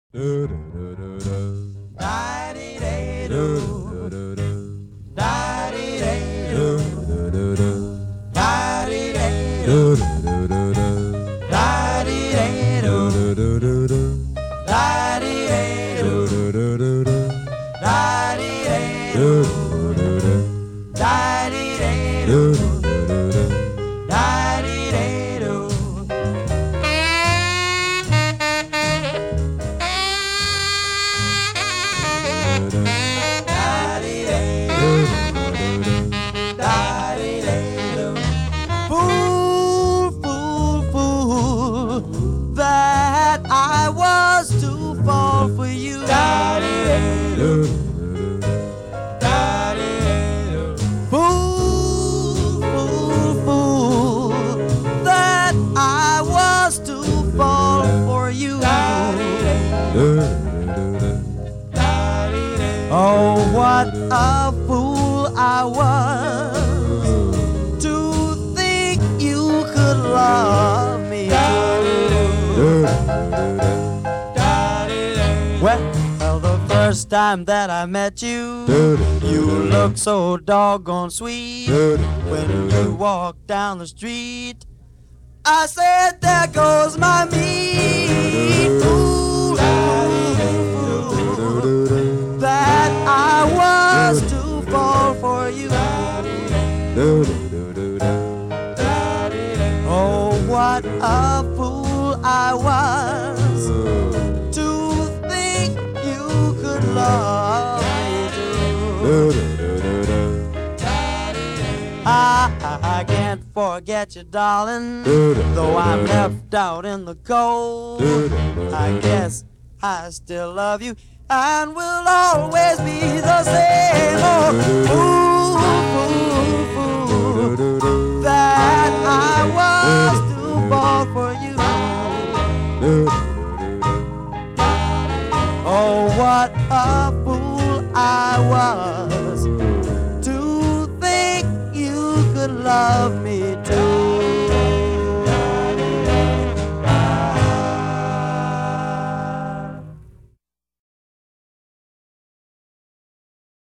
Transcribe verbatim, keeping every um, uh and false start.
Fool, fool, fool, that I was to fall for you. Fool, fool, fool, that I was to fall for you. Oh, what a fool I was to think you could love me. Well, well, the first time that I met you, you looked so doggone sweet. When you walked down the street, I said, there goes my meat. Fool, fool, fool, that I was to fall for you. Oh, what a fool I was to think you could love me too. I, I can't forget you, darling, though I'm left out in the cold. I guess I still love you and will always be the same. Oh, fool, fool, fool, that I was to fall for you. Oh, what a fool I was to think you could love me too.